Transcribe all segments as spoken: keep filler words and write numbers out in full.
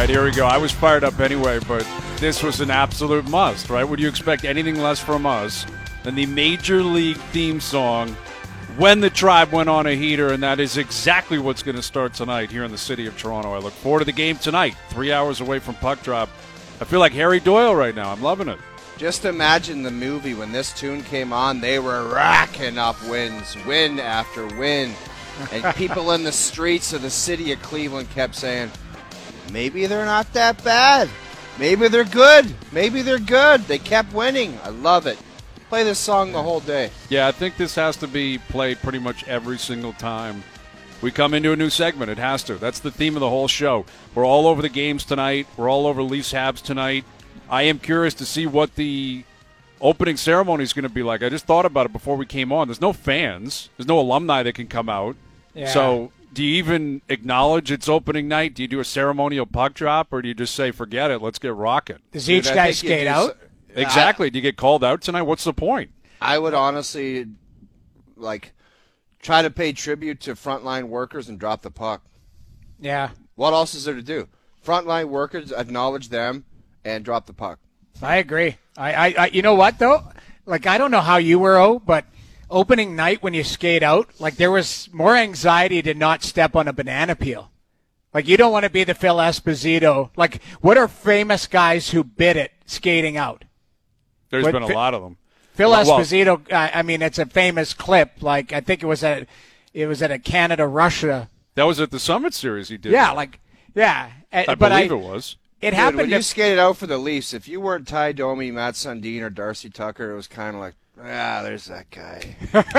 right, here we go. I was fired up anyway, but this was an absolute must, right? Would you expect anything less from us than the Major League theme song when the Tribe went on a heater? And that is exactly what's going to start tonight here in the city of Toronto. I look forward to the game tonight, three hours away from puck drop. I feel like Harry Doyle right now. I'm loving it. Just imagine the movie when this tune came on. They were racking up wins, win after win. And people in the streets of the city of Cleveland kept saying, maybe they're not that bad. Maybe they're good. Maybe they're good. They kept winning. I love it. Play this song the whole day. Yeah, I think this has to be played pretty much every single time we come into a new segment. It has to. That's the theme of the whole show. We're all over the games tonight. We're all over Leafs Habs tonight. I am curious to see what the opening ceremony is going to be like. I just thought about it before we came on. There's no fans. There's no alumni that can come out. Yeah. So do you even acknowledge it's opening night? Do you do a ceremonial puck drop, or do you just say, forget it, let's get rocking? Does each Dude, guy skate out? So, exactly. I, do you get called out tonight? What's the point? I would honestly, like, try to pay tribute to frontline workers and drop the puck. Yeah. What else is there to do? Frontline workers, acknowledge them, and drop the puck. I agree. I, I, I you know what, though? Like, I don't know how you were, O, but opening night when you skate out, like, there was more anxiety to not step on a banana peel. Like, you don't want to be the Phil Esposito. Like, what are famous guys who bid it skating out? There's what, been a lot of them. Phil well, Esposito, I, I mean, it's a famous clip. Like, I think it was at, it was at a Canada-Russia. That was at the Summit Series he did. Yeah, that. like, yeah. I but believe I, it was. It Dude, happened when to, you skated out for the Leafs, if you weren't Ty Domi, Matt Sundin, or Darcy Tucker, it was kind of like, ah, there's that guy.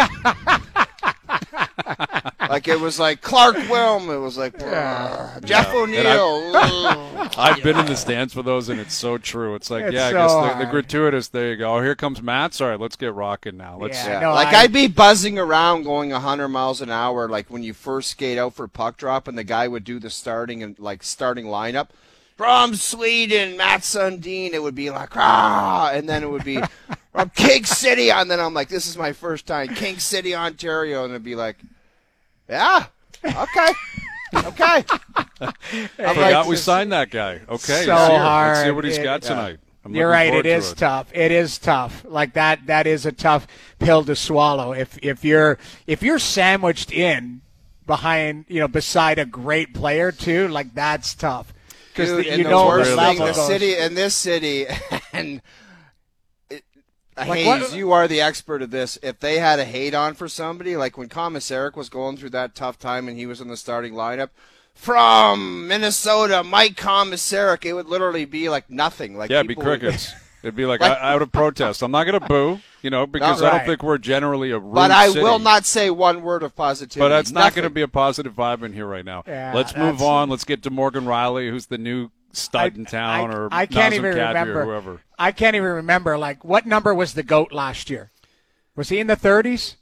Like, it was like Clark Wilm. It was like, yeah. Jeff yeah. O'Neill. I've, I've been in the stands for those, and it's so true. It's like, It's yeah, I so guess the, hard. the gratuitous, there you go. Oh, here comes Matt. Sorry, let's get rocking now. Let's. Yeah. Yeah. No, like, I- I'd be buzzing around going one hundred miles an hour, like when you first skate out for puck drop, and the guy would do the starting and like starting lineup. From Sweden, Matt Sundin, it would be like, ah, and then it would be from King City, and then I'm like, this is my first time, King City, Ontario, and it'd be like, yeah, okay, okay. I forgot we signed that guy. Okay, So let's hear, hard. let's see what he's It- got yeah. tonight. I'm You're looking right. forward It to is tough. It is tough. Like that. That is a tough pill to swallow. If if you're if you're sandwiched in behind, you know, beside a great player too, like that's tough. Because Dude, you and the know worst the thing, level the goes. city, in this city, and it, Like Hayes, what- you are the expert of this. If they had a hate on for somebody, like when Komisarek was going through that tough time and he was in the starting lineup, from Minnesota, Mike Komisarek, it would literally be like nothing. Like Yeah, it'd be people would- crickets. It'd be like, Like- I, I would protest. I'm not going to boo, you know, because I right. don't think we're generally a rude But I city. will not say one word of positivity. But that's not Nothing. going to be a positive vibe in here right now. Yeah, Let's move that's- on. Let's get to Morgan Riley, who's the new stud in town, I, or I can't Nazem even Kadri remember. or whoever. I can't even remember. Like, what number was the GOAT last year? Was he in the thirties?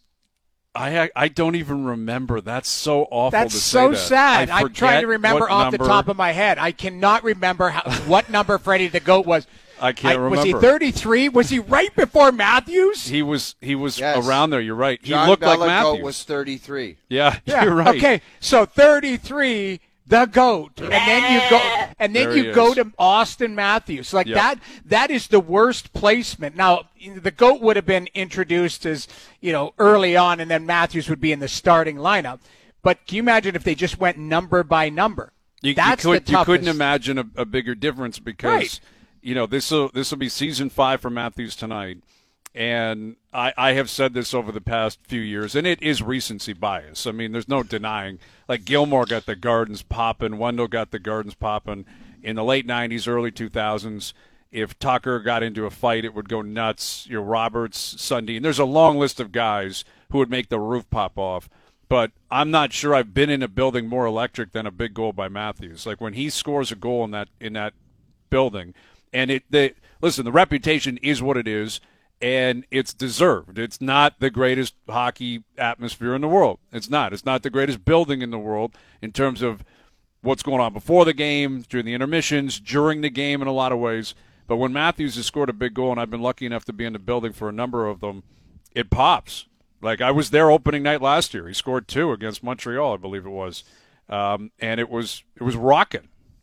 I I don't even remember. That's so awful That's to say so that. sad. I I'm trying to forget remember what off the number- top of my head. I cannot remember how, what number Freddie the GOAT was. I can't remember. Was he thirty-three? Was he right before Matthews? He was he was Yes. around there. You're right. He John looked Belichick like Matthews. was thirty-three. Yeah, Yeah. you're right. Okay, so thirty-three, the GOAT, and then you go, and then There you he go is. to Austin Matthews. Like Yep. that. That is the worst placement. Now, the GOAT would have been introduced as, you know, early on, and then Matthews would be in the starting lineup. But can you imagine if they just went number by number? You, you, That's could, the you couldn't toughest. imagine a, a bigger difference because, Right. you know, this will this will be season five for Matthews tonight. And I, I have said this over the past few years, and it is recency bias. I mean, there's no denying. Like, Gilmore got the Gardens popping. Wendell got the Gardens popping. In the late nineties, early two thousands, if Tucker got into a fight, it would go nuts. Your Roberts, Sundin. There's a long list of guys who would make the roof pop off. But I'm not sure I've been in a building more electric than a big goal by Matthews. Like, when he scores a goal in that in that building, and it they, listen, the reputation is what it is, and it's deserved. It's not the greatest hockey atmosphere in the world. It's not. It's not the greatest building in the world in terms of what's going on before the game, during the intermissions, during the game in a lot of ways. But when Matthews has scored a big goal, and I've been lucky enough to be in the building for a number of them, it pops. Like, I was there opening night last year. He scored two against Montreal, I believe it was. Um, and it was it was rocking.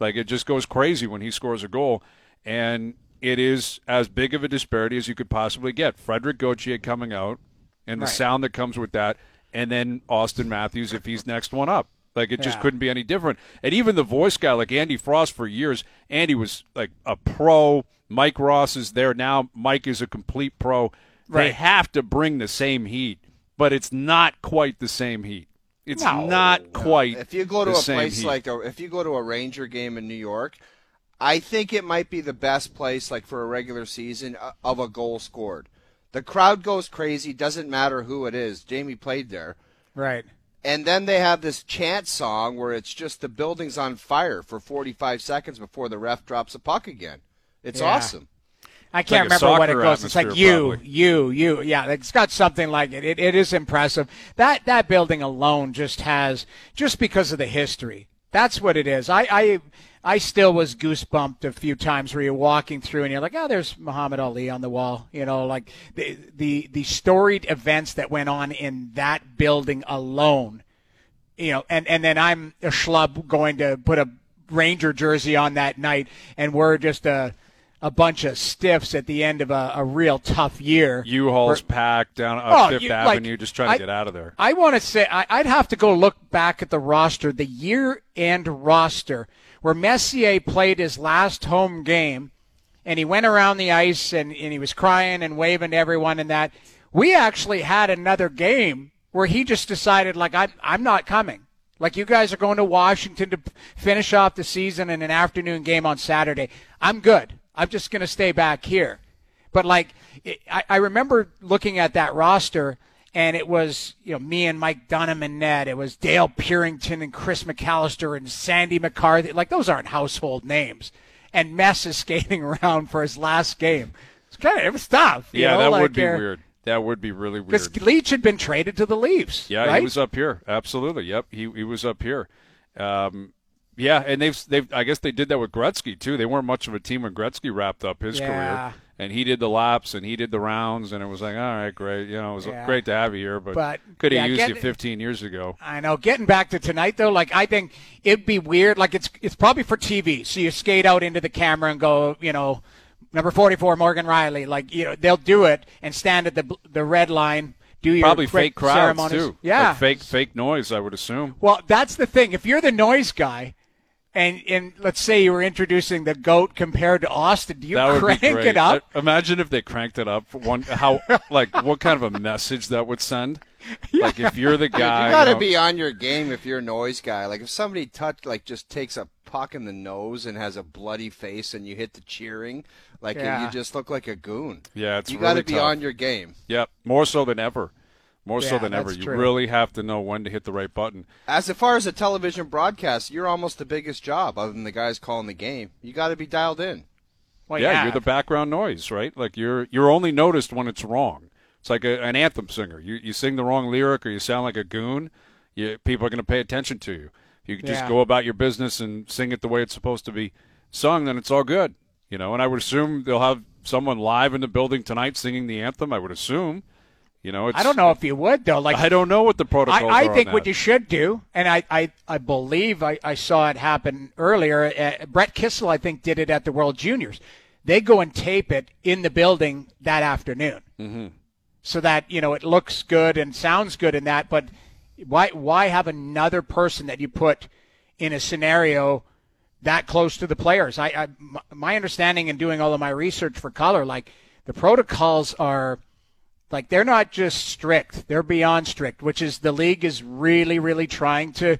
Like, it just goes crazy when he scores a goal. And it is as big of a disparity as you could possibly get. Frederick Gauthier coming out and the Right. sound that comes with that, and then Austin Matthews if he's next one up. Like, it just Yeah. couldn't be any different. And even the voice guy, like Andy Frost for years, Andy was like a pro. Mike Ross is there now. Mike is a complete pro. They Right. have to bring the same heat, but it's not quite the same heat. It's No. not quite If you go to the a same place heat. like, a, if you go to a Ranger game in New York, I think it might be the best place, like for a regular season, uh, of a goal scored. The crowd goes crazy. Doesn't matter who it is. Jamie played there. Right. And then they have this chant song where it's just the building's on fire for forty-five seconds before the ref drops a puck again. It's Yeah. awesome. I can't like a remember what it soccer goes. It's like atmosphere, you, probably. you, you. Yeah, it's got something like it. it. It is impressive. That that building alone just has, just because of the history. That's what it is. I I, I still was goosebumped a few times where you're walking through and you're like, oh, there's Muhammad Ali on the wall. You know, like the the the storied events that went on in that building alone. You know, and, and then I'm a schlub going to put a Ranger jersey on that night, and we're just a a bunch of stiffs at the end of a, a real tough year. U-Hauls packed down up Oh, Fifth you- like, Avenue, just trying to I- get out of there. I want to say I, I'd have to go look back at the roster, the year-end roster, where Messier played his last home game, and he went around the ice and, and he was crying and waving to everyone and that. We actually had another game where he just decided, like, I'm, I'm not coming. Like, you guys are going to Washington to finish off the season in an afternoon game on Saturday. I'm good. I'm just going to stay back here. But, like, it, I, I remember looking at that roster, and it was, you know, me and Mike Dunham and Ned. It was Dale Purington and Chris McAllister and Sandy McCarthy. Like, those aren't household names. And Mess is skating around for his last game. It's kind of, it was tough. you Yeah, know, that like, would be uh, weird. That would be really Because weird. Leach had been traded to the Leafs. Yeah, right? he was up here. Absolutely. Yep, he he was up here. Um, yeah, and they've they've I guess they did that with Gretzky too. They weren't much of a team when Gretzky wrapped up his Yeah. career, and he did the laps and he did the rounds, and it was like, all right, great. You know, it was Yeah. great to have you here, but, But, could have yeah, used get- you fifteen years ago. I know. Getting back to tonight, though, like, I think it'd be weird. Like, it's it's probably for T V. So you skate out into the camera and go, you know, number forty-four, Morgan Riley. Like, you know, they'll do it and stand at the the red line, do your Probably quick fake crowds ceremonies. too. Yeah. Like fake fake noise, I would assume. Well, that's the thing. If you're the noise guy, and and let's say you were introducing the GOAT compared to Austin, do you That would crank be great. it up? Uh, Imagine if they cranked it up. For one, how like what kind of a message that would send? Like if you're the guy, You got to know- be on your game if you're a noise guy. Like if somebody touch, like just takes a puck in the nose and has a bloody face, and you hit the cheering, like Yeah. you just look like a goon. Yeah, it's you really to be tough. on your game. Yep, more so than ever. More so Yeah, than ever. that's You true. really have to know when to hit the right button. As far as a television broadcast, you're almost the biggest job, other than the guys calling the game. You got to be dialed in. Well, yeah, you're the background noise, right? Like you're you're only noticed when it's wrong. It's like a, an anthem singer. You you sing the wrong lyric or you sound like a goon, you, people are going to pay attention to you. If you can just Yeah. go about your business and sing it the way it's supposed to be sung, then it's all good. You know, and I would assume they'll have someone live in the building tonight singing the anthem. I would assume. You know, it's, I don't know if you would though. Like I don't know what the protocols I, I are think on what that. you should do, and I, I, I believe I, I saw it happen earlier. Uh, Brett Kissel, I think, did it at the World Juniors. They go and tape it in the building that afternoon, mm-hmm. so that you know it looks good and sounds good in that. But why why have another person that you put in a scenario that close to the players? I, I my understanding in doing all of my research for color, like the protocols are. Like, they're not just strict. They're beyond strict, which is the league is really, really trying to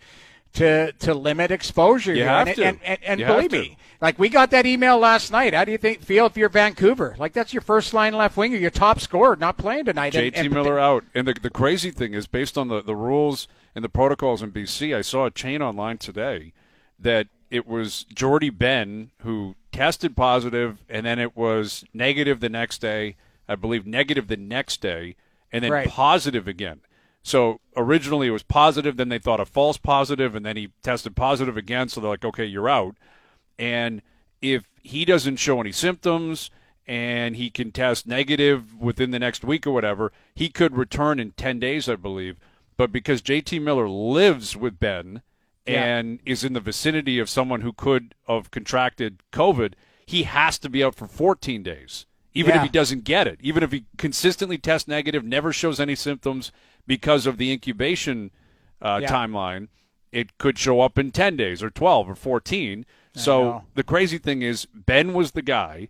to to limit exposure. You here. have and, to. And, and, and You believe have me, to. like, we got that email last night. How do you think feel if you're Vancouver? Like, that's your first line left winger, your top scorer, not playing tonight. J And- T and- Miller out. And the, the crazy thing is, based on the, the rules and the protocols in B C, I saw a chain online today that it was Jordy Ben who tested positive, and then it was negative the next day, I believe negative the next day, and then Right. positive again. So originally it was positive, then they thought a false positive, and then he tested positive again, so they're like, okay, you're out. And if he doesn't show any symptoms and he can test negative within the next week or whatever, he could return in ten days, I believe. But because J T Miller lives with Ben and yeah. is in the vicinity of someone who could have contracted COVID, he has to be out for fourteen days, even yeah. if he doesn't get it. Even if he consistently tests negative, never shows any symptoms because of the incubation uh, yeah. timeline, it could show up in ten days or twelve or fourteen. I so know. The crazy thing is Ben was the guy.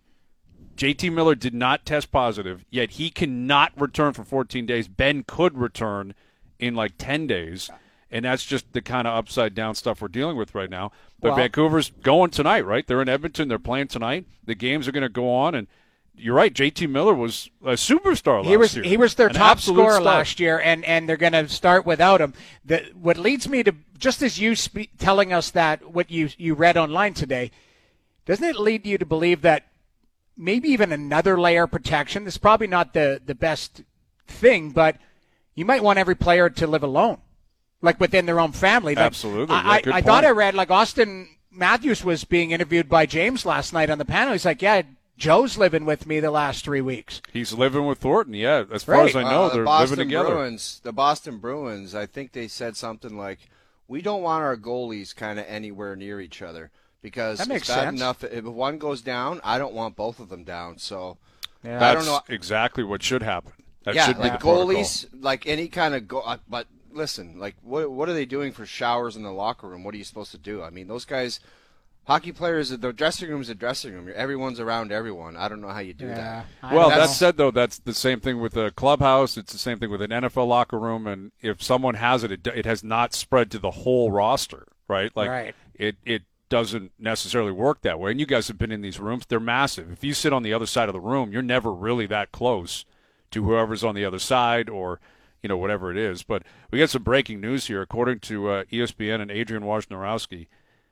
J T Miller did not test positive, yet he cannot return for fourteen days. Ben could return in like ten days, and that's just the kind of upside-down stuff we're dealing with right now. But well, Vancouver's going tonight, right? They're in Edmonton. They're playing tonight. The games are going to go on, and you're right. J T Miller was a superstar last he was, year. He was their An top scorer star. last year, and, and they're going to start without him. The, what leads me to, just as you spe- telling us that, what you, you read online today, doesn't it lead you to believe that maybe even another layer of protection? This is probably not the, the best thing, but you might want every player to live alone, like within their own family. Like, Absolutely. I, yeah, I, I thought I read, like, Austin Matthews was being interviewed by James last night on the panel. He's like, yeah, Joe's living with me the last three weeks. He's living with Thornton, yeah. As far right. as I know, uh, the they're Boston living together. Bruins, the Boston Bruins, I think they said something like, we don't want our goalies kind of anywhere near each other because that makes it's bad sense. enough. If one goes down, I don't want both of them down. So yeah. That's I don't know. exactly what should happen. That yeah, should be like the protocol. goalies, like any kind of go. Uh, but listen, like what what are they doing for showers in the locker room? What are you supposed to do? I mean, those guys, hockey players, the dressing room is a dressing room. Everyone's around everyone. I don't know how you do yeah, that. I Well, know. that said, though, that's the same thing with a clubhouse. It's the same thing with an N F L locker room. And if someone has it, it, it has not spread to the whole roster, right? Like right. it it doesn't necessarily work that way. And you guys have been in these rooms. They're massive. If you sit on the other side of the room, you're never really that close to whoever's on the other side or, you know, whatever it is. But we got some breaking news here. According to uh, E S P N and Adrian Wojnarowski,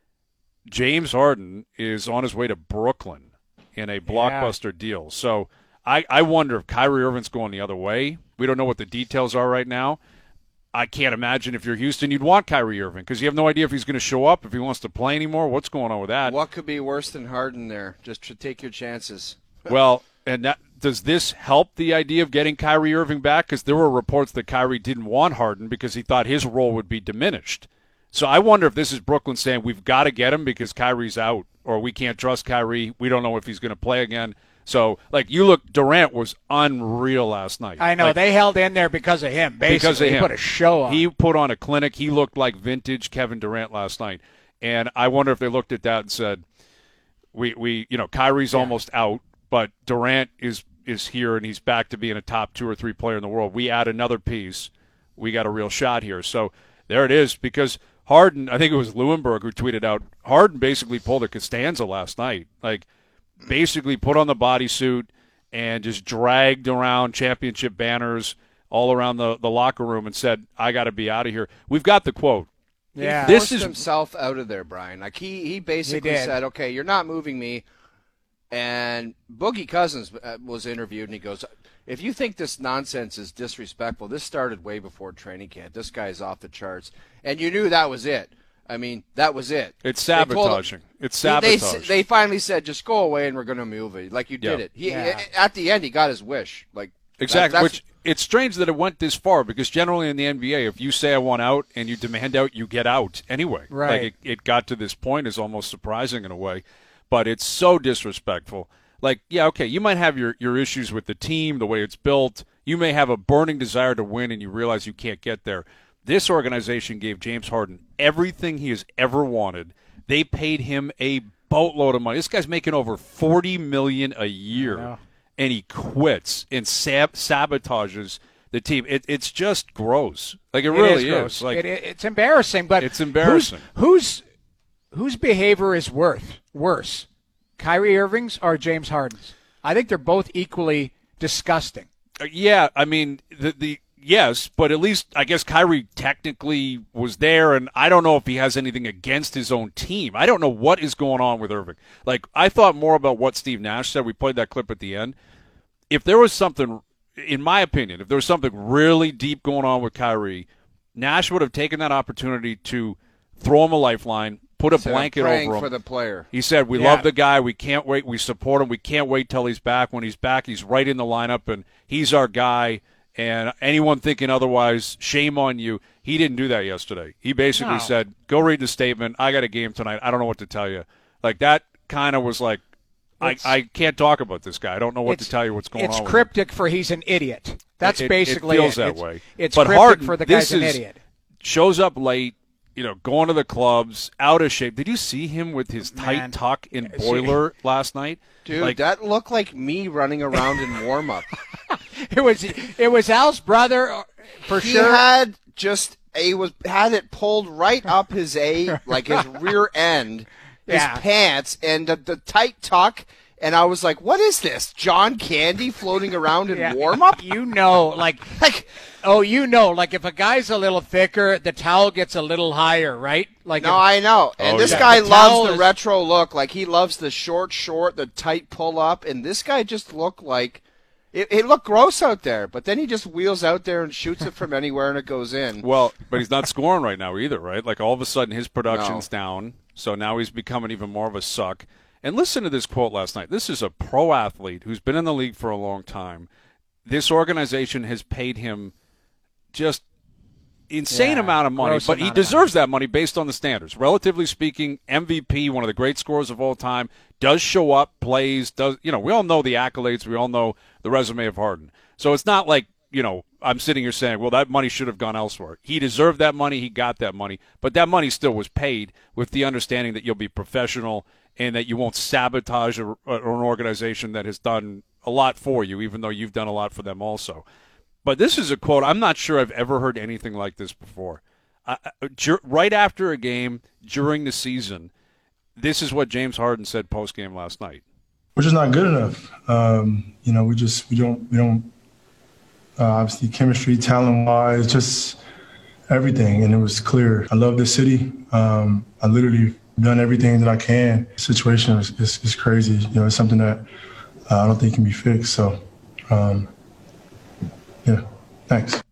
James Harden is on his way to Brooklyn in a blockbuster yeah. deal. So I, I wonder if Kyrie Irving's going the other way. We don't know what the details are right now. I can't imagine if you're Houston, you'd want Kyrie Irving because you have no idea if he's going to show up, if he wants to play anymore. What's going on with that? What could be worse than Harden there? Just to take your chances. Well, and that, does this help the idea of getting Kyrie Irving back? Because there were reports that Kyrie didn't want Harden because he thought his role would be diminished. So I wonder if this is Brooklyn saying we've got to get him because Kyrie's out or we can't trust Kyrie. We don't know if he's going to play again. So, like, you look, Durant was unreal last night. I know. Like, they held in there because of him, basically. Because of him. He put a show on. He put on a clinic. He looked like vintage Kevin Durant last night. And I wonder if they looked at that and said, we, we you know, Kyrie's yeah. almost out, but Durant is, is here and he's back to being a top two or three player in the world. We add another piece. We got a real shot here. So there it is because Harden, I think it was Lewinberg who tweeted out, Harden basically pulled a Costanza last night. Like, basically put on the bodysuit and just dragged around championship banners all around the, the locker room and said, I got to be out of here. We've got the quote. Yeah. He this forced is himself out of there, Brian. Like he, he basically He said, okay, you're not moving me. And Boogie Cousins was interviewed, and he goes, if you think this nonsense is disrespectful, this started way before training camp. This guy's off the charts. And you knew that was it. I mean, that was it. It's sabotaging. Him, it's sabotage. They, sabotage. they finally said, just go away and we're going to move it. Like you did yeah. it. He, Yeah. At the end, he got his wish. Like Exactly. That, Which it's strange that it went this far because generally in the N B A, if you say I want out and you demand out, you get out anyway. Right. Like it, it got to this point is almost surprising in a way, but it's so disrespectful. Like, yeah, okay, you might have your, your issues with the team, the way it's built. You may have a burning desire to win and you realize you can't get there. This organization gave James Harden everything he has ever wanted. They paid him a boatload of money. This guy's making over forty million dollars a year, and he quits and sab- sabotages the team. It, it's just gross. Like, it, It really is. gross. is. Like, it, it, it's embarrassing, but It's embarrassing. Who's, whose, whose behavior is worth, worse, Kyrie Irving's or James Harden's? I think they're both equally disgusting. Uh, yeah, I mean, the the yes, but at least I guess Kyrie technically was there, and I don't know if he has anything against his own team. I don't know what is going on with Irving. Like, I thought more about what Steve Nash said. We played that clip at the end. If there was something, in my opinion, if there was something really deep going on with Kyrie, Nash would have taken that opportunity to throw him a lifeline, put a Instead of blanket praying over him. for the player. He said, we Yeah. love the guy. We can't wait. We support him. We can't wait till he's back. When he's back, he's right in the lineup, and he's our guy. And anyone thinking otherwise, shame on you. He didn't do that yesterday. He basically No. said, go read the statement. I got a game tonight. I don't know what to tell you. Like, that kind of was like, I, It's- I can't talk about this guy. I don't know what to It's- tell you what's going It's on with cryptic for he's an idiot. That's It- it basically feels it. that it's, way. It's But cryptic Harden, for the this guy's an is- idiot. him. Shows up late, you know, going to the clubs, out of shape. Did you see him with his tight Man. tuck in See- Boiler last night? Dude, like, that looked like me running around in warm up. It was it was Al's brother uh, for He sure. had just he was had it pulled right up his a like his rear end, his Yeah. pants, and the, the tight tuck. And I was like, "What is this? John Candy floating around in Yeah. warm up?" You know, like Like, oh, you know, like if a guy's a little thicker, the towel gets a little higher, right? Like no, if- I know. And Oh, this yeah. guy The towel loves the is- retro look. Like he loves the short, short, the tight pull up. And this guy just looked like it, it looked gross out there. But then he just wheels out there and shoots it from anywhere, and it goes in. well, but he's not scoring right now either, right? Like, all of a sudden his production's down, so now he's becoming even more of a suck. And listen to this quote last night. This is a pro athlete who's been in the league for a long time. This organization has paid him just insane Yeah, amount of money, gross but he amount of deserves that money based on the standards. Relatively speaking, M V P, one of the great scorers of all time, does show up, plays, does, you know, we all know the accolades, we all know the resume of Harden. So it's not like, you know, I'm sitting here saying, well, that money should have gone elsewhere. He deserved that money, he got that money, but that money still was paid with the understanding that you'll be professional and that you won't sabotage a, a, an organization that has done a lot for you, even though you've done a lot for them also. But this is a quote. I'm not sure I've ever heard anything like this before. Uh, dur- right after a game during the season, this is what James Harden said post-game last night. We're just not good enough. Um, you know, we just we don't we don't uh, obviously chemistry, talent wise, just everything. And it was clear. I love this city. Um, I literally done everything that I can. The situation is, is, is crazy. You know, it's something that uh, I don't think can be fixed. So, um, yeah, thanks.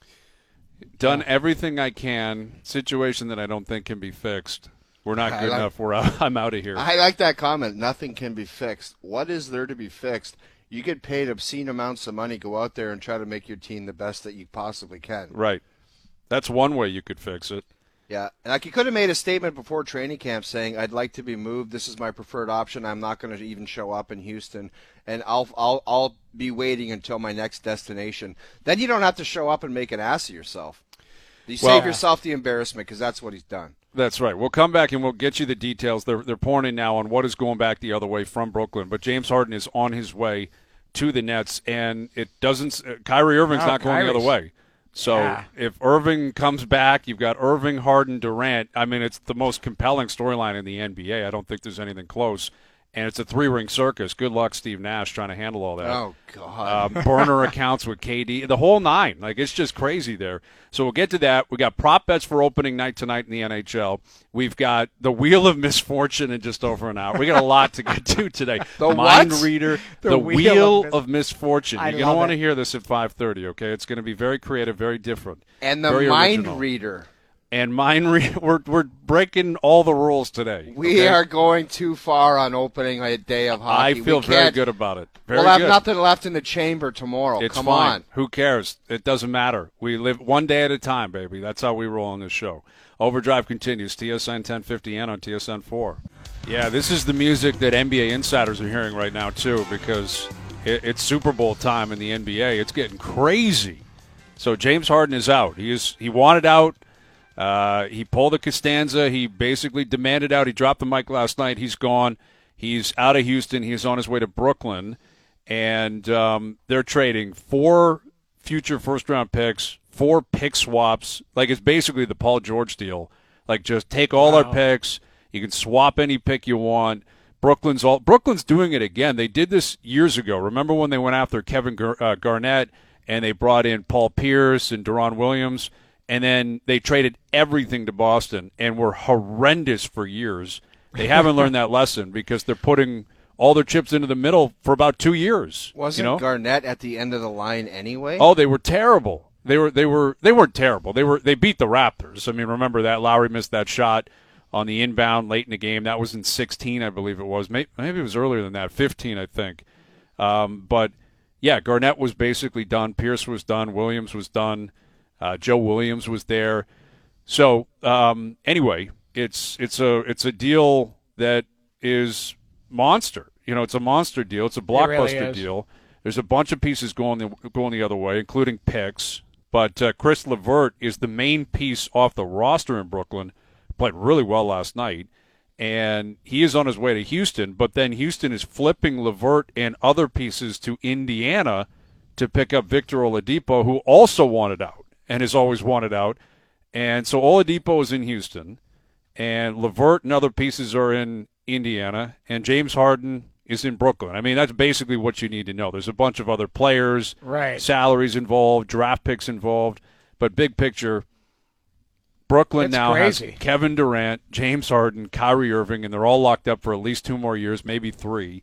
Done everything I can. Situation that I don't think can be fixed. We're not I good like- enough. We're out. I'm out of here. I like that comment. Nothing can be fixed. What is there to be fixed? You get paid obscene amounts of money. Go out there and try to make your team the best that you possibly can. Right. That's one way you could fix it. Yeah, and like you could have made a statement before training camp saying, "I'd like to be moved. This is my preferred option. I'm not going to even show up in Houston, and I'll I'll I'll be waiting until my next destination." Then you don't have to show up and make an ass of yourself. You Well- save yourself the embarrassment because that's what he's done. That's right. We'll come back and we'll get you the details. They're they're pouring in now on what is going back the other way from Brooklyn. But James Harden is on his way to the Nets, and it doesn't. Uh, Kyrie Irving's Oh, not going the Kyrie's- other way. So Yeah. if Irving comes back, you've got Irving, Harden, Durant. I mean, it's the most compelling storyline in the N B A. I don't think there's anything close. And it's a three-ring circus. Good luck, Steve Nash, trying to handle all that. Oh God. Um, burner accounts with K D, the whole nine. Like, it's just crazy there. So we'll get to that. We got prop bets for opening night tonight in the N H L. We've got the Wheel of Misfortune in just over an hour. We got a lot to get to today. The Mind what? reader, the, The Wheel, Wheel of of, Misfortune. I You're going to love want to it. hear this at five thirty, okay? It's going to be very creative, very different. and the very mind original. reader. And mind re- we're, we're breaking all the rules today. We okay? are going too far on opening a day of I hockey. feel we very can't- good about it. Very We'll have good. nothing left in the chamber tomorrow. It's Come fine. on. Who cares? It doesn't matter. We live one day at a time, baby. That's how we roll on this show. Overdrive continues. T S N ten fifty N on T S N four. Yeah, this is the music that N B A insiders are hearing right now, too, because it, it's Super Bowl time in the N B A. It's getting crazy. So James Harden is out. He is. He wanted out. Uh, he pulled a Costanza. He basically demanded out. He dropped the mic last night. He's gone. He's out of Houston. He's on his way to Brooklyn. And um, they're trading four future first-round picks, four pick swaps. Like, it's basically the Paul George deal. Like, just take all our picks. You can swap any pick you want. Brooklyn's all Brooklyn's doing it again. They did this years ago. Remember when they went after Kevin Gar- uh, Garnett and they brought in Paul Pierce and Deron Williams, and then they traded everything to Boston and were horrendous for years. They haven't learned that lesson because they're putting all their chips into the middle for about two years. Wasn't you know? Garnett at the end of the line anyway? Oh, they were terrible. They were they were they weren't terrible. They were they beat the Raptors. I mean, remember that Lowry missed that shot on the inbound late in the game. That was in sixteen, I believe it was. Maybe, maybe it was earlier than that, fifteen, I think. Um, but yeah, Garnett was basically done. Pierce was done. Williams was done. Uh, Joe Williams was there. So um, anyway, it's it's a it's a deal that is monster. You know, it's a monster deal. It's a blockbuster it really deal. There's a bunch of pieces going the, going the other way, including picks. But uh, Chris LeVert is the main piece off the roster in Brooklyn. Played really well last night. And he is on his way to Houston, but then Houston is flipping LeVert and other pieces to Indiana to pick up Victor Oladipo, who also wanted out and has always wanted out. And so Oladipo is in Houston, and LeVert and other pieces are in Indiana, and James Harden is in Brooklyn. I mean, that's basically what you need to know. There's a bunch of other players, right, salaries involved, draft picks involved, but big picture, Brooklyn That's now crazy. has Kevin Durant, James Harden, Kyrie Irving, and they're all locked up for at least two more years, maybe three,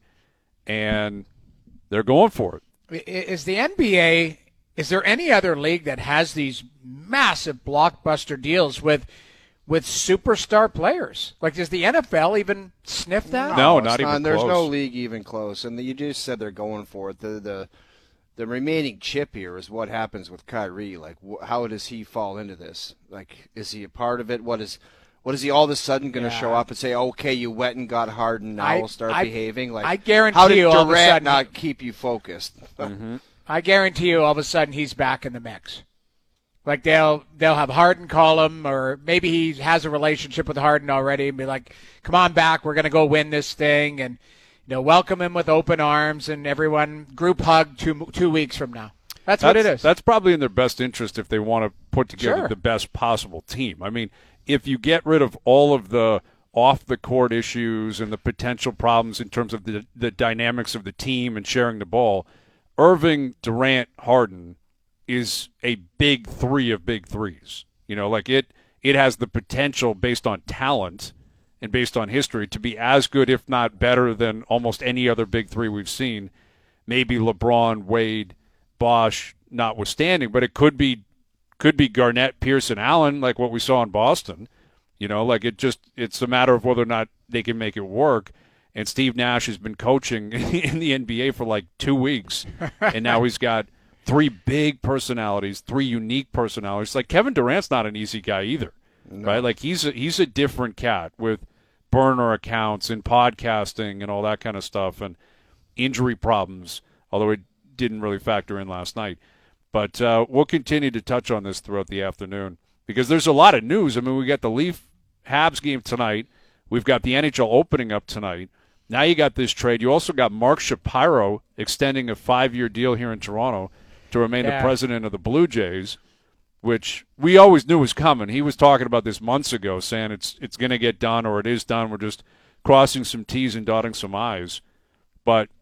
and they're going for it. Is the N B A, is there any other league that has these massive blockbuster deals with with superstar players? Like, does the N F L even sniff that? No, it's not even There's close. no league even close. And you just said they're going for it. The the the remaining chip here is what happens with Kyrie. Like, wh- how does he fall into this? Like, is he a part of it? What is what is he all of a sudden going to Yeah. show up and say, okay, you went and got Harden, now I- we'll start I- behaving? Like, I guarantee how did you all of a Durant sudden- not keep you focused? Mm-hmm. I guarantee you, all of a sudden, he's back in the mix. Like, they'll they'll have Harden call him, or maybe he has a relationship with Harden already, and be like, "Come on back, we're going to go win this thing," and you know, welcome him with open arms, and everyone group hug two two weeks from now. That's, That's what it is. That's probably in their best interest if they want to put together Sure. the best possible team. I mean, if you get rid of all of the off-the-court issues and the potential problems in terms of the the dynamics of the team and sharing the ball, Irving, Durant, Harden is a big three of big threes. You know, like it it has the potential based on talent and based on history to be as good, if not better, than almost any other big three we've seen. Maybe LeBron, Wade, Bosh notwithstanding, but it could be could be Garnett, Pierce, and Allen, like what we saw in Boston. You know, like it just it's a matter of whether or not they can make it work. And Steve Nash has been coaching in the N B A for like two weeks, and now he's got three big personalities, three unique personalities. Like Kevin Durant's not an easy guy either, no. right? Like he's a, he's a different cat with burner accounts and podcasting and all that kind of stuff and injury problems, although it didn't really factor in last night. But uh, we'll continue to touch on this throughout the afternoon because there's a lot of news. I mean, we got the Leaf-Habs game tonight. We've got the N H L opening up tonight. Now you got this trade. You also got Mark Shapiro extending a five-year deal here in Toronto to remain yeah. the president of the Blue Jays, which we always knew was coming. He was talking about this months ago, saying it's it's going to get done or it is done. We're just crossing some T's and dotting some I's. But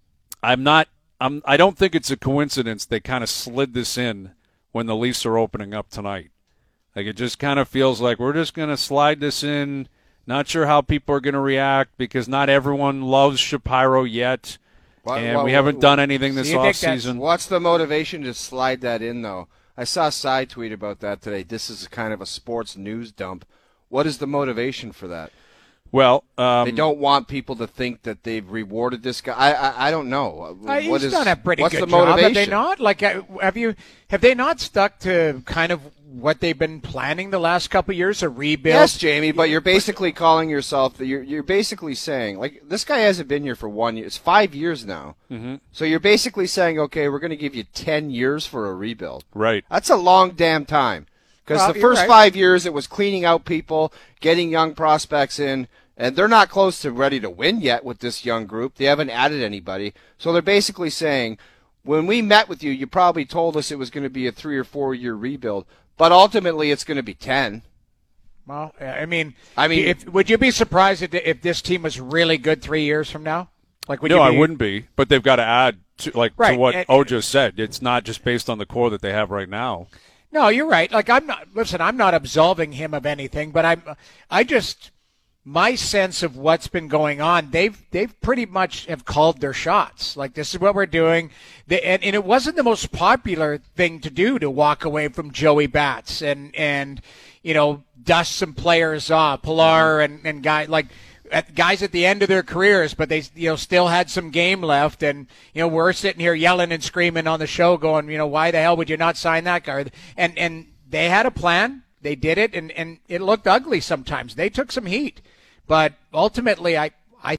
I'm not. I'm. I don't think it's a coincidence they kind of slid this in when the Leafs are opening up tonight. Like it just kind of feels like we're just going to slide this in. Not sure how people are going to react because not everyone loves Shapiro yet. What, and what, we haven't what, done anything this so you think offseason. What's the motivation to slide that in, though? I saw a side tweet about that today. This is kind of a sports news dump. What is the motivation for that? Well, um, they don't want people to think that they've rewarded this guy. I I, I don't know. Uh, he's what is, done a pretty what's good the job, motivation? have they not? Like, uh, have you have they not stuck to kind of what they've been planning the last couple of years, a rebuild? Yes, Jamie, but you're basically calling yourself. You're you're basically saying like this guy hasn't been here for one year. It's five years now. Mm-hmm. So you're basically saying, okay, we're going to give you ten years for a rebuild. Right. That's a long damn time. Because Well, the you're first right. five years it was cleaning out people, getting young prospects in. And they're not close to ready to win yet with this young group. They haven't added anybody. So they're basically saying, when we met with you, you probably told us it was going to be a three or four year rebuild. But ultimately, it's going to be ten. Well, I mean, I mean, if, would you be surprised if, if this team was really good three years from now? Like, would no, you I be, wouldn't be. But they've got to add to, like Right, to what and- O just said. It's not just based on the core that they have right now. No, you're right. Like, I'm not. Listen, I'm not absolving him of anything, but I'm. I just. My sense of what's been going on, they've they've pretty much have called their shots. Like, this is what we're doing. The, and, and it wasn't the most popular thing to do to walk away from Joey Bats and, and you know, dust some players off, Pilar and, and guy like at guys at the end of their careers, but they you know still had some game left, and you know we're sitting here yelling and screaming on the show, going, you know, why the hell would you not sign that guy? And and they had a plan, they did it, and, and it looked ugly sometimes. They took some heat, but ultimately, I I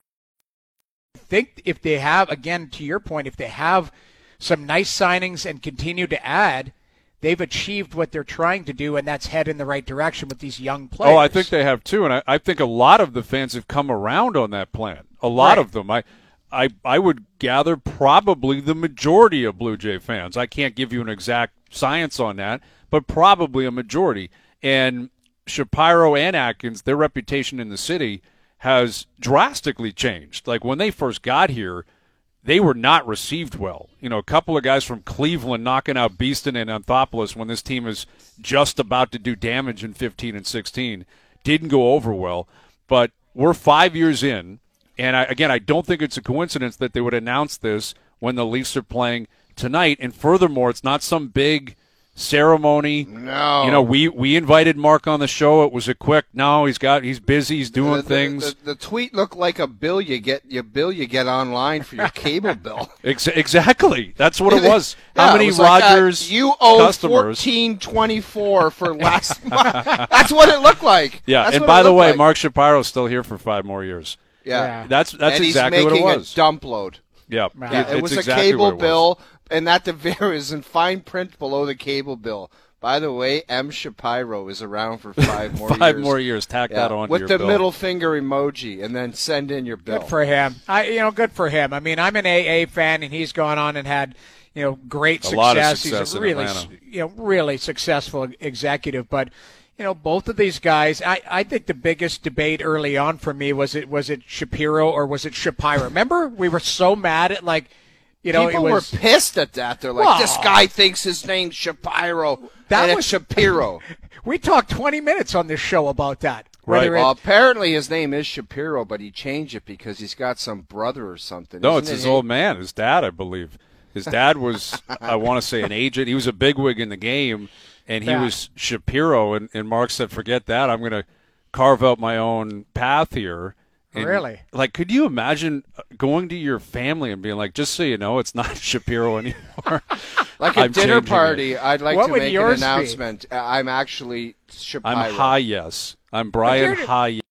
think if they have, again to your point, if they have some nice signings and continue to add, they've achieved what they're trying to do, and that's head in the right direction with these young players. Oh, I think they have too, and I, I think a lot of the fans have come around on that plan. A lot Right. of them. I, I, I would gather probably the majority of Blue Jay fans. I can't give you an exact science on that, but probably a majority. And Shapiro and Atkins, their reputation in the city has drastically changed. Like when they first got here, they were not received well. You know, a couple of guys from Cleveland knocking out Beeston and Anthopoulos when this team is just about to do damage in fifteen and sixteen didn't go over well. But we're five years in, and I, again, I don't think it's a coincidence that they would announce this when the Leafs are playing tonight. And furthermore, it's not some big ceremony. No. You know, we, we invited Mark on the show. It was a quick, no, he's got, he's busy, he's doing the, the, things. The, the tweet looked like a bill you get, your bill you get online for your cable bill. Ex- exactly. That's what it was. Yeah, How it many was like, uh, Rogers you owe customers? fourteen twenty four for last month. That's what it looked like. Yeah, That's and what by it the looked way, like. Mark Shapiro's still here for five more years. Yeah, Yeah. That's that's and exactly he's what making it was. a dump load. Yeah, Yeah, It it's was exactly a cable what it was. bill, and that the there is in fine print below the cable bill. By the way, M. Shapiro is around for five more Five years. more years. Tack Yeah, that on with your the bill. middle finger emoji, and then send in your bill. Good for him. I, you know, good for him. I mean, I'm an A A fan, and he's gone on and had, you know, great A success. lot of success He's a in really, Atlanta. you know, really successful executive. But, you know, both of these guys, I, I think the biggest debate early on for me was it was it Shapiro or was it Shapiro? Remember, we were so mad at like, you know, People it was were pissed at that. They're like, Well, this guy thinks his name's Shapiro, That and was- it's Shapiro. we talked twenty minutes on this show about that. Whether Right. it- Well, apparently his name is Shapiro, but he changed it because he's got some brother or something. No, Isn't it's it his him? old man, his dad, I believe. His dad was, I want to say, an agent. He was a bigwig in the game, and he Yeah. was Shapiro. And, and Mark said, forget that. I'm going to carve out my own path here. And, Really? Like, could you imagine going to your family and being like, just so you know, it's not Shapiro anymore? Like a I'm dinner changing it. party, I'd like What to would make an yours be? announcement. Uh, I'm actually Shapiro. I'm high yes. I'm Brian you're- High yes.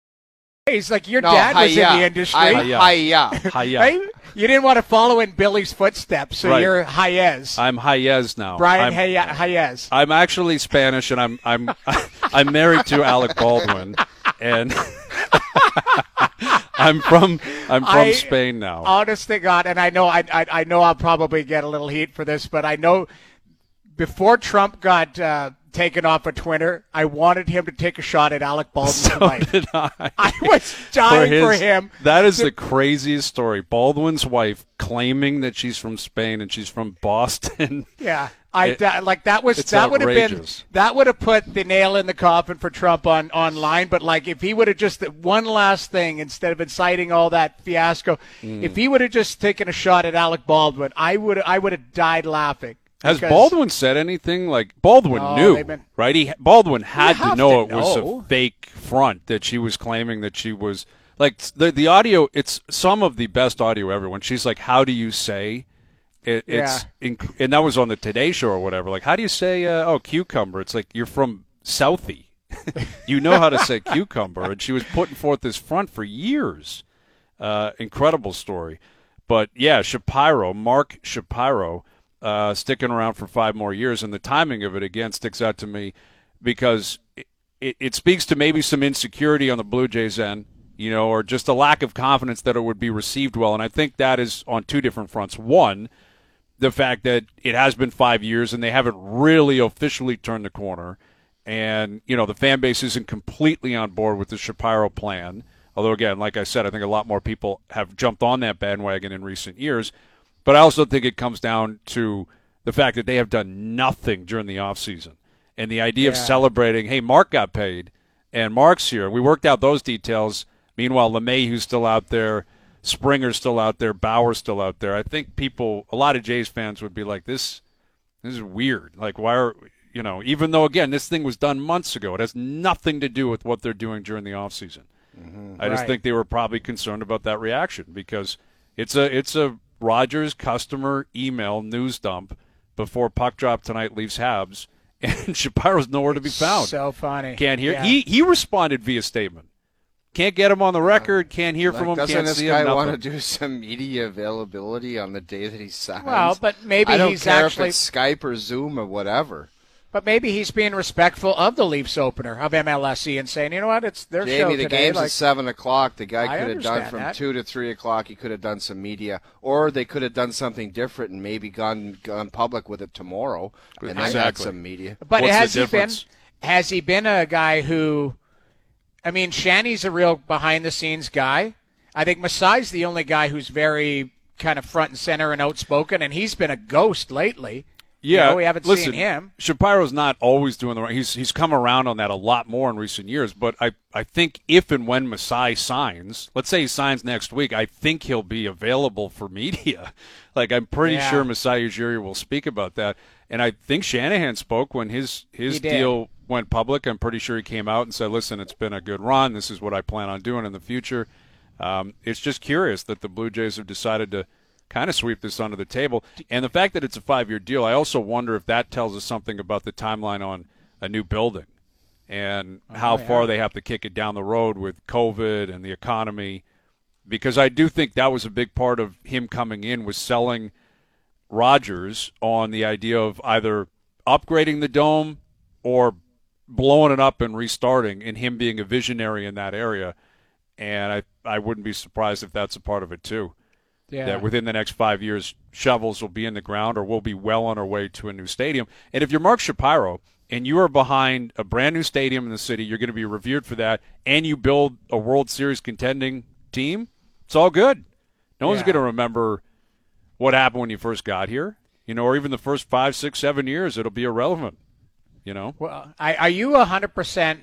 He's like your No, dad was hi-ya. in the industry. I'm Hi-ya. hi-ya. High yes. Right? You didn't want to follow in Billy's footsteps, so Right. you're Hayez. I'm high yes now. Brian I'm, Hay- Hayez. I'm actually Spanish, and I'm I'm I'm married to Alec Baldwin, and I'm from I'm from I- Spain now. Honest to God, and I know I, I I know I'll probably get a little heat for this, but I know before Trump got uh, taken off of Twitter, I wanted him to take a shot at Alec Baldwin's So wife. did I. I was dying for, his- him. That is the craziest story. Baldwin's wife claiming that she's from Spain and she's from Boston. Yeah, I It- that, like that was it's that would have been outrageous. that would have put the nail in the coffin for Trump on online. But like if he would have just one last thing instead of inciting all that fiasco, Mm. if he would have just taken a shot at Alec Baldwin, I would I would have died laughing. Has Because- Baldwin said anything? Like Baldwin No, knew, they've been- right? He Baldwin had You to have know to it was know. a fake front that she was claiming that she was like the the audio. It's some of the best audio ever. When she's like, "How do you say?" It, It's inc- and that was on the Today Show or whatever. Like, how do you say? Uh, oh, cucumber. It's like you're from Southie. You know how to say cucumber, and she was putting forth this front for years. Uh, incredible story, but yeah, Shapiro, Mark Shapiro. Uh, sticking around for five more years, and the timing of it again sticks out to me because it, it, it speaks to maybe some insecurity on the Blue Jays end, you know, or just a lack of confidence that it would be received well. And I think that is on two different fronts. One, the fact that it has been five years and they haven't really officially turned the corner, and you know the fan base isn't completely on board with the Shapiro plan. Although again, like I said, I think a lot more people have jumped on that bandwagon in recent years. But I also think it comes down to the fact that they have done nothing during the offseason. And the idea of Yeah. celebrating, hey, Mark got paid, and Mark's here. We worked out those details. Meanwhile, LeMahieu's still out there. Springer's still out there. Bauer's still out there. I think people, a lot of Jays fans would be like, this this is weird. Like, why are, you know, even though, again, this thing was done months ago. It has nothing to do with what they're doing during the offseason. Mm-hmm. I just Right. think they were probably concerned about that reaction because it's a it's a Rogers customer email news dump before puck drop tonight leaves Habs, and Shapiro's nowhere to be found. So funny. Can't hear. Yeah. He he responded via statement. Can't get him on the record. Can't hear Like, from him. doesn't Can't this see guy him. want to Nothing. do some media availability on the day that he signs? Well, but maybe I don't he's care actually- if it's Skype or Zoom or whatever. But maybe he's being respectful of the Leafs opener of M L S E and saying, you know what, it's their show Jamie, the today. game's like, at seven o'clock. The guy I could have done understand from that. two to three o'clock. He could have done some media, or they could have done something different and maybe gone gone public with it tomorrow, and then had Exactly. some media. But What's has the he been? difference? Has he been a guy who? I mean, Shanny's a real behind-the-scenes guy. I think Masai's the only guy who's very kind of front and center and outspoken, and he's been a ghost lately. Yeah, You know, we haven't listen, seen him. Shapiro's not always doing the right. He's he's come around on that a lot more in recent years. But I, I think if and when Masai signs, let's say he signs next week, I think he'll be available for media. Like I'm pretty Yeah. sure Masai Ujiri will speak about that. And I think Shanahan spoke when his his He did. deal went public. I'm pretty sure he came out and said, "Listen, it's been a good run. This is what I plan on doing in the future." Um, it's just curious that the Blue Jays have decided to kind of sweep this under the table. And the fact that it's a five-year deal, I also wonder if that tells us something about the timeline on a new building and how yeah. far they have to kick it down the road with COVID and the economy. Because I do think that was a big part of him coming in, was selling Rogers on the idea of either upgrading the dome or blowing it up and restarting, and him being a visionary in that area. And I, I wouldn't be surprised if that's a part of it too. Yeah. That within the next five years, shovels will be in the ground or we'll be well on our way to a new stadium. And if you're Mark Shapiro and you are behind a brand new stadium in the city, you're going to be revered for that, and you build a World Series contending team, it's all good. No one's Yeah. going to remember what happened when you first got here, you know, or even the first five, six, seven years. It'll be irrelevant, you know. Well, I, are you one hundred percent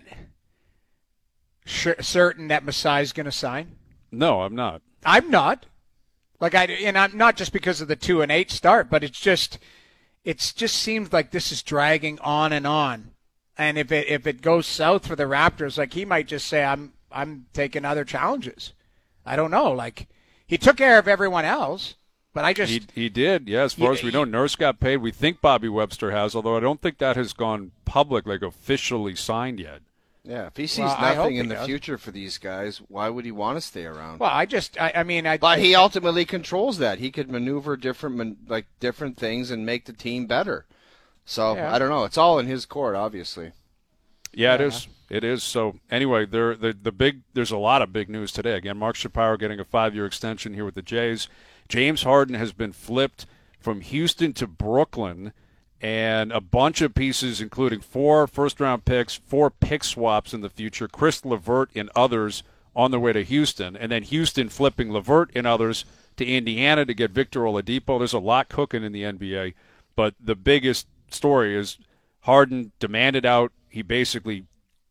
sure, certain that Masai's going to sign? No, I'm not. I'm not. Like I and I'm not just because of the two and eight start, but it's just it's just seems like this is dragging on and on. And if it if it goes south for the Raptors, like he might just say, I'm I'm taking other challenges. I don't know. Like he took care of everyone else, but I just He he did, yeah. As far Yeah, as we know, Nurse got paid. We think Bobby Webster has, although I don't think that has gone public, like officially signed yet. Yeah, if he sees Well, I hope nothing he in the does. future for these guys, why would he want to stay around? well, I just I, I mean I But he ultimately controls that. He could maneuver different, man- like different things, and make the team better. So Yeah. I don't know. It's all in his court, obviously. Yeah, it is. It is. So anyway, there the the big there's a lot of big news today. Again, Mark Shapiro getting a five-year extension here with the Jays. James Harden has been flipped from Houston to Brooklyn, and a bunch of pieces, including four first-round picks, four pick swaps in the future, Chris LeVert and others on their way to Houston, and then Houston flipping LeVert and others to Indiana to get Victor Oladipo. There's a lot cooking in the N B A, but the biggest story is Harden demanded out. He basically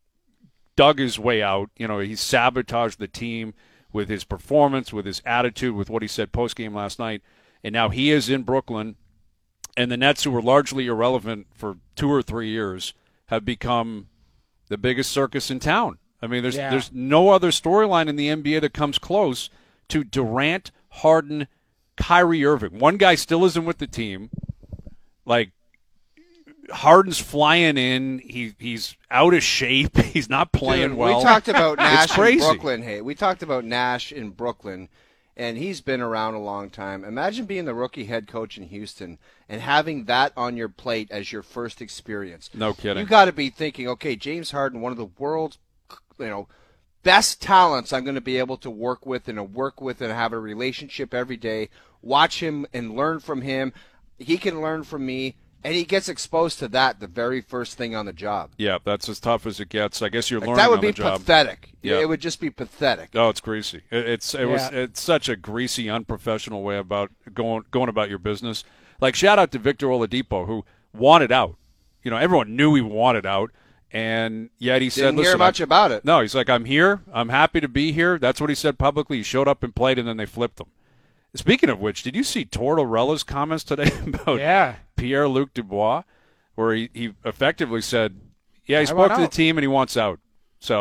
dug his way out. You know, he sabotaged the team with his performance, with his attitude, with what he said post-game last night, and now he is in Brooklyn. And the Nets, who were largely irrelevant for two or three years, have become the biggest circus in town. I mean, there's Yeah. there's no other storyline in the N B A that comes close to Durant, Harden, Kyrie Irving. One guy still isn't with the team. Like, Harden's flying in. He he's out of shape. He's not playing Dude, well. We talked about Nash in crazy. Brooklyn. Hey, we talked about Nash in Brooklyn, and he's been around a long time. Imagine being the rookie head coach in Houston and having that on your plate as your first experience. No kidding. You got to be thinking, okay, James Harden, one of the world's, you know, best talents I'm going to be able to work with and work with and have a relationship every day. Watch him and learn from him. He can learn from me. And he gets exposed to that the very first thing on the job. Yeah, that's as tough as it gets. I guess you're Like, learning that would on be the job. pathetic. Yeah. It would just be pathetic. Oh, it's greasy. It, it's it was Yeah. it's such a greasy, unprofessional way about going going about your business. Like, shout out to Victor Oladipo, who wanted out. You know, everyone knew he wanted out, and yet he said, Didn't hear "Listen, much I'm- about it. No, he's like, I'm here. I'm happy to be here. That's what he said publicly. He showed up and played, and then they flipped him. Speaking of which, did you see Tortorella's comments today about yeah. Pierre-Luc Dubois, where he, he effectively said, yeah, he I spoke want to the out. team and he wants out. So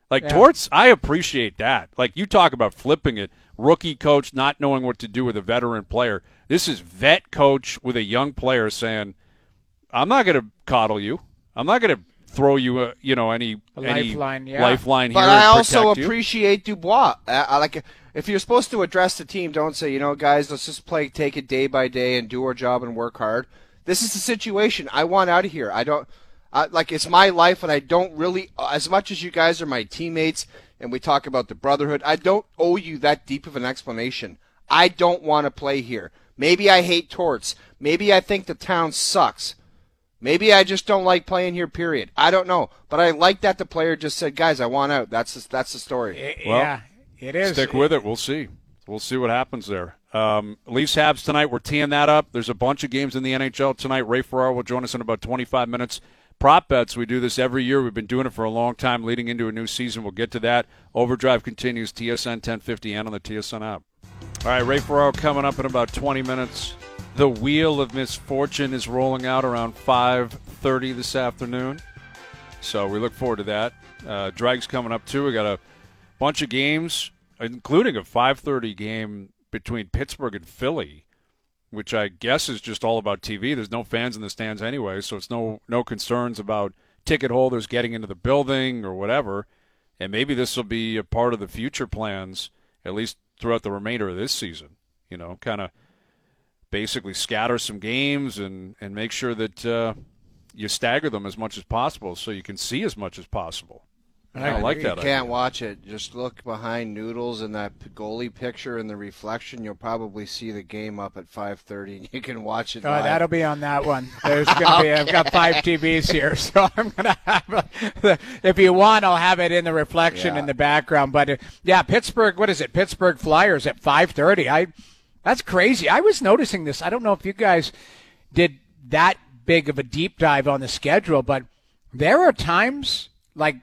Like, Yeah. Torts, I appreciate that. Like, you talk about flipping it. Rookie coach not knowing what to do with a veteran player. This is vet coach with a young player saying, I'm not going to coddle you. I'm not going to throw you, a, you know, any, A any lifeline, yeah. lifeline here But I and also protect you. appreciate Dubois. I, I like if you're supposed to address the team, don't say, you know, guys, let's just play, take it day by day and do our job and work hard. This is the situation. I want out of here. I don't I, like it's my life, and I don't really, as much as you guys are my teammates, and we talk about the brotherhood. I don't owe you that deep of an explanation. I don't want to play here. Maybe I hate Torts. Maybe I think the town sucks. Maybe I just don't like playing here, period. I don't know. But I like that the player just said, guys, I want out. That's the, that's the story. Well, yeah, it is. Stick with it. We'll see. We'll see what happens there. Um, Leafs Habs tonight. We're teeing that up. There's a bunch of games in the N H L tonight. Ray Ferraro will join us in about twenty-five minutes. Prop bets. We do this every year. We've been doing it for a long time leading into a new season. We'll get to that. Overdrive continues. T S N ten fifty and on the T S N app. All right, Ray Ferraro coming up in about twenty minutes. The Wheel of Misfortune is rolling out around five thirty this afternoon. So we look forward to that. Uh, Drag's coming up, too. We got a bunch of games, including a five thirty game between Pittsburgh and Philly, which I guess is just all about T V. There's no fans in the stands anyway, so it's no no concerns about ticket holders getting into the building or whatever. And maybe this will be a part of the future plans, at least throughout the remainder of this season. You know, kind of basically scatter some games and, and make sure that uh, you stagger them as much as possible so you can see as much as possible. I, I like you that. You idea. can't watch it. Just look behind Noodles and that goalie picture in the reflection. You'll probably see the game up at five thirty, and you can watch it Oh, live. that'll be on that one. There's going to be. I've got five T Vs here, so I'm going to have. A, if you want, I'll have it in the reflection Yeah. in the background. But uh, yeah, Pittsburgh. What is it? Pittsburgh Flyers at five thirty. I. That's crazy. I was noticing this. I don't know if you guys did that big of a deep dive on the schedule, but there are times like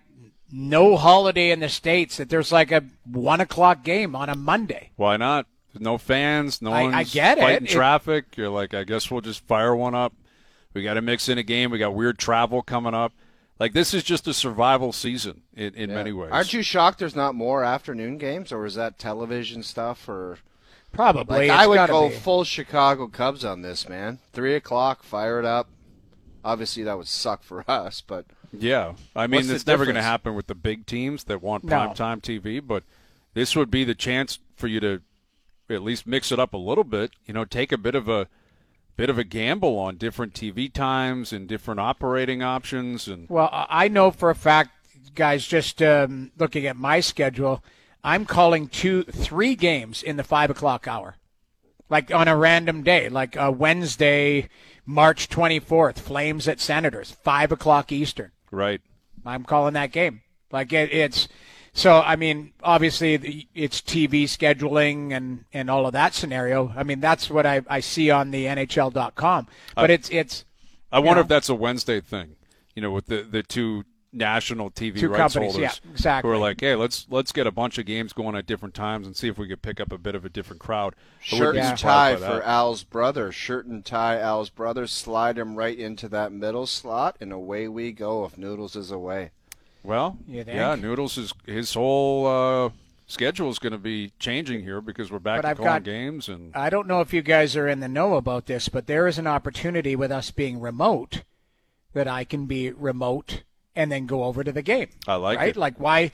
no holiday in the States that there's like a one o'clock game on a Monday. Why not? No fans, no I- one's I get it. fighting It- traffic. You're like, I guess we'll just fire one up. We got to mix in a game. We got weird travel coming up. Like, this is just a survival season in, in Yeah. many ways. Aren't you shocked there's not more afternoon games, or is that television stuff? Or Probably. like It's I would gotta go be. full Chicago Cubs on this, man. Three o'clock, fire it up. Obviously, that would suck for us, but Yeah. I mean, What's the it's never going to difference? happen with the big teams that want No. primetime T V, but this would be the chance for you to at least mix it up a little bit, you know, take a bit of a bit of a gamble on different T V times and different operating options. And Well, I I know for a fact, guys, just um, looking at my schedule, I'm calling two, three games in the five o'clock hour, like on a random day, like a Wednesday, March twenty-fourth, Flames at Senators, five o'clock Eastern. right. I'm calling that game. Like it, it's so. I mean, obviously the- it's T V scheduling and, and all of that scenario. I mean, that's what I, I see on the N H L dot com. But I- it's it's I wonder know. if that's a Wednesday thing, you know, with the, the two national T V Two rights companies, holders yeah, exactly. who are like, hey, let's let's get a bunch of games going at different times and see if we could pick up a bit of a different crowd. I wouldn't shirt be and surprised tie by for that. Al's brother. Shirt and tie, Al's brother. Slide him right into that middle slot, and away we go if Noodles is away. Well, You think? yeah, Noodles is his whole uh, schedule is going to be changing here because we're back But to I've calling got- games and I don't know if you guys are in the know about this, but there is an opportunity with us being remote that I can be remote and then go over to the game. I like right? it. Like why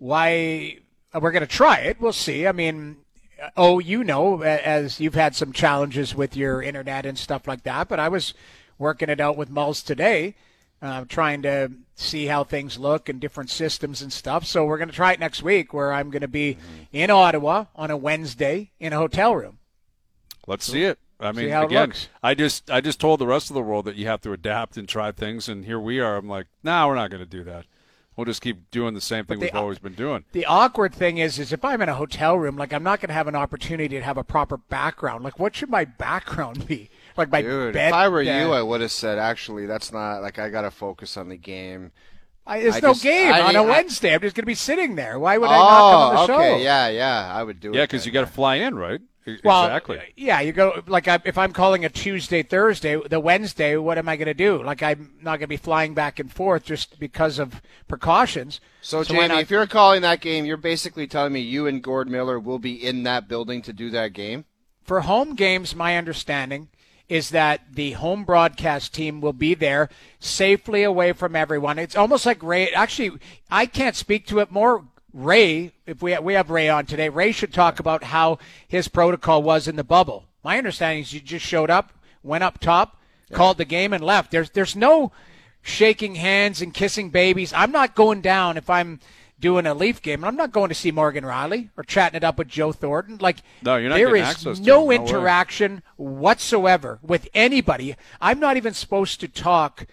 why uh, we're going to try it. We'll see. I mean, oh, you know, a- as you've had some challenges with your internet and stuff like that, but I was working it out with Mulls today, uh, trying to see how things look and different systems and stuff. So we're going to try it next week where I'm going to be in Ottawa on a Wednesday in a hotel room. let's see it. I mean, how it again, looks. I just I just told the rest of the world that you have to adapt and try things, and here we are. I'm like, nah, we're not going to do that. We'll just keep doing the same thing But we've the- always been doing. The awkward thing is, is if I'm in a hotel room, like I'm not going to have an opportunity to have a proper background. Like, what should my background be? Like my Dude, bed. if I were uh, you, I would have said, actually, that's not, like, I got to focus on the game. I, there's I no just- game I- on a I- Wednesday. I'm just going to be sitting there. Why would I not come on the Oh, show? okay, yeah, yeah, I would do it. Yeah, because then, you got to fly in, right? Well, Exactly. yeah, you go like I, if I'm calling a Tuesday, Thursday, the Wednesday, what am I going to do? Like I'm not going to be flying back and forth just because of precautions. So, So why Jamie, not- if you're calling that game, you're basically telling me you and Gord Miller will be in that building to do that game? For home games, my understanding is that the home broadcast team will be there safely away from everyone. It's almost like Ray. Actually, I can't speak to it more. Ray, if we we have Ray on today, Ray should talk about how his protocol was in the bubble. My understanding is you just showed up, went up top, yeah. called the game, and left. There's there's no shaking hands and kissing babies. I'm not going down if I'm doing a Leaf game. I'm not going to see Morgan Riley or chatting it up with Joe Thornton. Like, no, you're not there getting is access to no him. No interaction way. whatsoever with anybody. I'm not even supposed to talk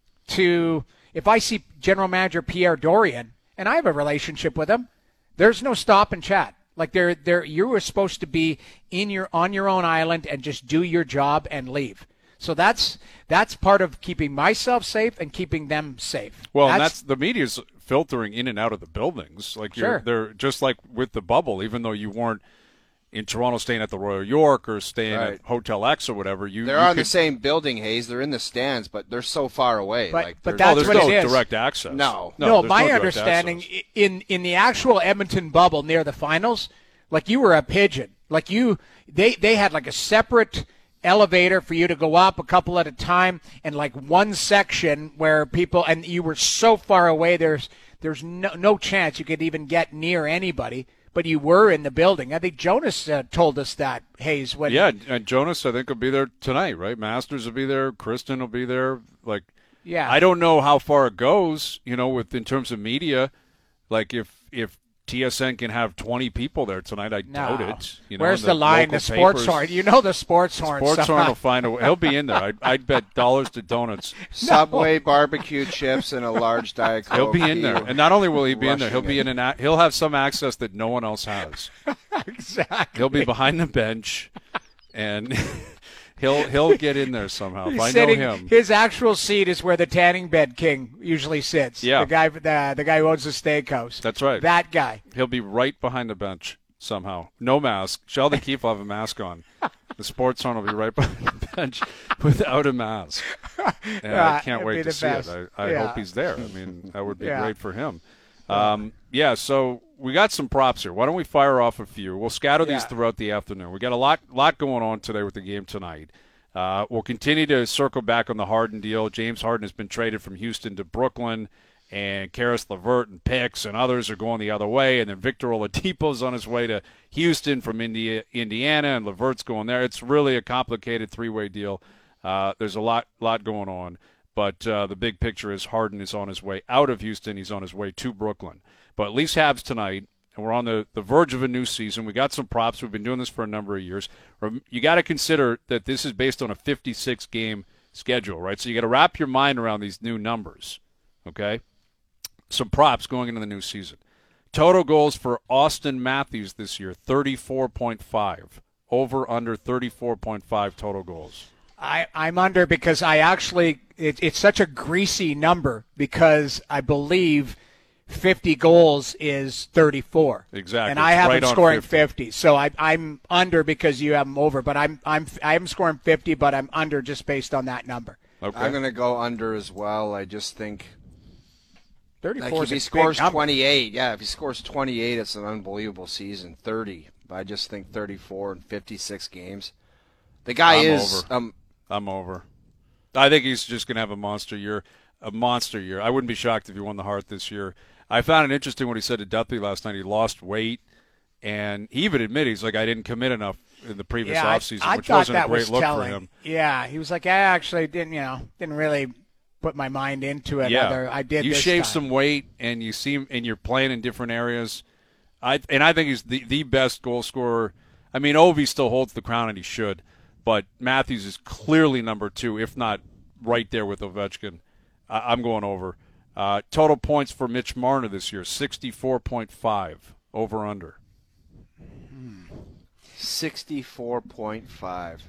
to, if I see General Manager Pierre Dorian, and I have a relationship with him, there's no stop and chat. Like, they're, they're, you were supposed to be in your on your own island and just do your job and leave. So that's that's part of keeping myself safe and keeping them safe. Well, that's, and that's the media's filtering in and out of the buildings. Like, you're, Sure. they're just like with the bubble. Even though you weren't in Toronto staying at the Royal York or staying Right. at Hotel X or whatever, you They're you on could, the same building, Hayes. They're in the stands, but they're so far away. But- like, but they're- Oh, that's there's what no it is. direct access. No. No, there's my no direct understanding access. in in the actual Edmonton bubble near the finals, like you were a pigeon. Like you, they they had like a separate elevator for you to go up a couple at a time, and like one section where people, and you were so far away. There's there's no no chance you could even get near anybody. But you were in the building. I think Jonas uh, told us that, Hayes. When Yeah, and Jonas, I think, will be there tonight, right? Masters will be there. Kristen will be there. Like, yeah, I don't know how far it goes, you know, with in terms of media. Like, if if T S N can have twenty people there tonight, I No. doubt it. You know, Where's and the, line? local The sports papers- horn. You know the sports horn. Sports somehow. horn will find a way. He'll be in there. I'd, I'd bet dollars to donuts. Subway barbecue chips and a large Diet Coke. He'll be in there, and not only will he be in there, he'll Rushing be it. in an. a- He'll have some access that no one else has. Exactly. He'll be behind the bench, and he'll he'll get in there somehow. If He's I know sitting, him. His actual seat is where the tanning bed king usually sits. Yeah. The guy, the, the guy who owns the steakhouse. That's right. That guy. He'll be right behind the bench somehow. No mask. Sheldon Keefe will have a mask on. The sports horn will be right behind the bench without a mask. And Yeah, I can't it'd wait be to the see best. it. I, I Yeah. hope he's there. I mean, that would be Yeah. great for him. Um, yeah, so we got some props here. Why don't we fire off a few? We'll scatter these Yeah. throughout the afternoon. We got a lot lot going on today with the game tonight. Uh, we'll continue to circle back on the Harden deal. James Harden has been traded from Houston to Brooklyn, and Karis LeVert and Picks and others are going the other way. And then Victor Oladipo's on his way to Houston from Indi- Indiana, and LeVert's going there. It's really a complicated three-way deal. Uh, there's a lot lot going on. But uh, the big picture is Harden is on his way out of Houston. He's on his way to Brooklyn. But at least Habs tonight, and we're on the, the verge of a new season. We got some props. We've been doing this for a number of years. You got to consider that this is based on a fifty-six game schedule, right? So you got to wrap your mind around these new numbers, okay? Some props going into the new season. Total goals for Austin Matthews this year, thirty-four point five. Over, under thirty-four point five total goals. I, I'm under because I actually, it, it's such a greasy number because I believe fifty goals is thirty-four. Exactly. And I It's have right him on scoring fifty. fifty. So I, I'm under because you have him over, but I'm, I'm, I am scoring fifty, but I'm under just based on that number. Okay. I'm going to go under as well. I just think thirty-four like if is a he big scores number. twenty-eight, yeah, if he scores twenty-eight, it's an unbelievable season. thirty, but I just think thirty-four and fifty-six games. The guy I'm is over. um I'm over. I think he's just going to have a monster year, a monster year. I wouldn't be shocked if he won the Hart this year. I found it interesting what he said to Duthie last night. He lost weight, and he even admitted, he's like, I didn't commit enough in the previous yeah, I- offseason, I, which thought wasn't that a great was look telling. for him. Yeah, he was like, I actually didn't, you know, didn't really put my mind into it. Yeah, Other, I did. you this shave time. some weight, and you seem, and you're playing in different areas. I and I think he's the, the best goal scorer. I mean, Ovi still holds the crown, and he should, but Matthews is clearly number two, if not right there with Ovechkin. I, I'm going over. Uh, total points for Mitch Marner this year, sixty-four point five, over under. sixty-four point five.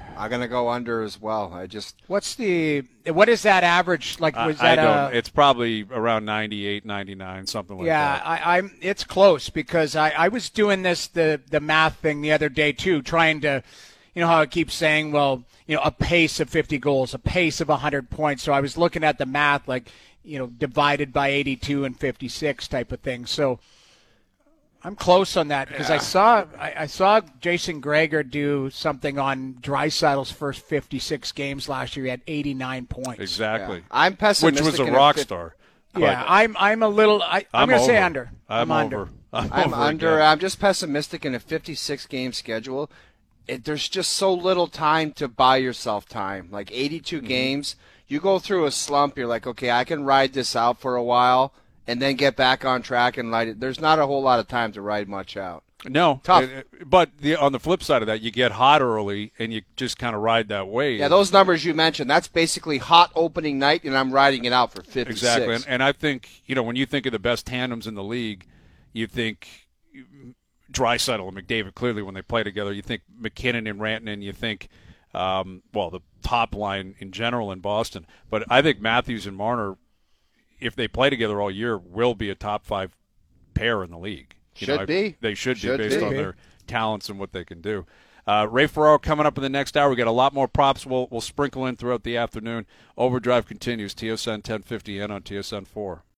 I'm gonna go under as well. I just What's the what is that average? Like was I, I that don't. a, It's probably around ninety-eight, ninety-nine, something like yeah, that. I, I'm. It's close because I, I was doing this the the math thing the other day too, trying to, you know how I keep saying, well, you know, a pace of fifty goals, a pace of one hundred points. So I was looking at the math, like, you know, divided by eighty-two and fifty-six type of thing. So I'm close on that because Yeah. I saw I, I saw Jason Greger do something on Draisaitl's first fifty-six games last year. He had eighty-nine points. Exactly. yeah. I'm Which pessimistic. was a in rock fif- star. Yeah, But I'm I'm a little. I, I'm, I'm going to say over. under. I'm, under. over. I'm, I'm over under. again. I'm just pessimistic in a fifty-six game schedule. It, there's just so little time to buy yourself time. Like eighty-two Mm-hmm. games, you go through a slump. You're like, okay, I can ride this out for a while and then get back on track and ride it. There's not a whole lot of time to ride much out. No, Tough. It- it- but the, on the flip side of that, you get hot early and you just kind of ride that wave. Yeah, those numbers you mentioned, that's basically hot opening night, and I'm riding it out for fifty-six. Exactly, and, and I think, you know, when you think of the best tandems in the league, you think Draisaitl and McDavid clearly when they play together. You think McKinnon and Rantanen. You think, um, well, the top line in general in Boston. But I think Matthews and Marner, if they play together all year, will be a top five pair in the league. You Should know, I- be. They should, Should be based be. on their talents and what they can do. Uh, Ray Ferraro coming up in the next hour. We got a lot more props we'll, we'll sprinkle in throughout the afternoon. Overdrive continues. T S N ten fifty N on T S N four.